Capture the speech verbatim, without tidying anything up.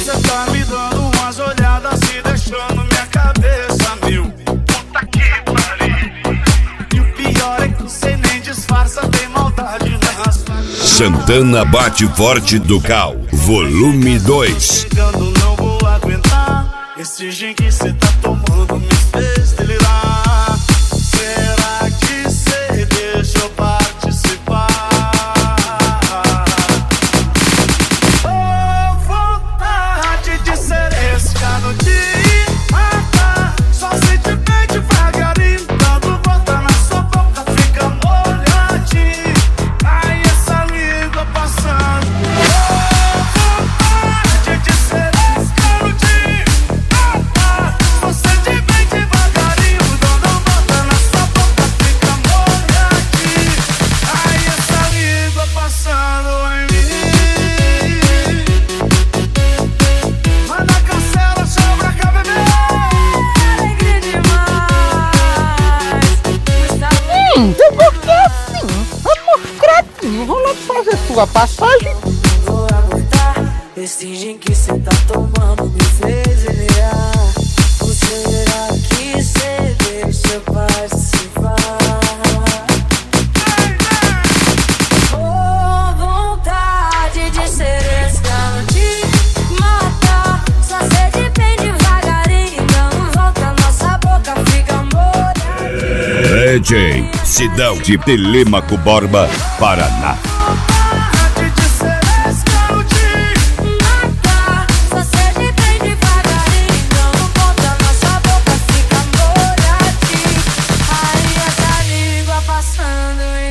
Cê tá me dando umas olhadas e deixando minha cabeça mil. Puta que pariu. E o pior é que cê nem disfarça, tem maldade nas faces. Santana Bate Forte do Cal, volume dois. Chegando, não vou aguentar. Esse gin que cê tá tomando me fez delirar. Será que cê deixa eu participar? Oh, vontade de ser esse cano de matar. Só se te bem devagarinho, dando volta na sua boca, fica molhadinho. Ai, essa língua passando. Oh, vontade de ser esse cano de matar. Só se te bem devagarinho, dando volta na sua boca, fica molhadinho. Ai, essa língua passando em mim. Manda cancela, sobra cá, bebê. Alegria demais. Hum, eu porque assim, amor craquinho, vou lá fazer sua passagem. Vou aguentar. Esse gin que cê tá tomando me fez delirar. Ou será que cê deixa eu participar? Oh, vontade de ser esse cara de matar. Só cê de bem devagarinho, dando volta, nossa boca fica molhada. D J Sidão de Telêmaco Borba, Paraná. Vontade de ser esse cano de Matar, só cê de bem devagarinho, dando volta, nossa boca fica molhadinha. Aí essa língua passando em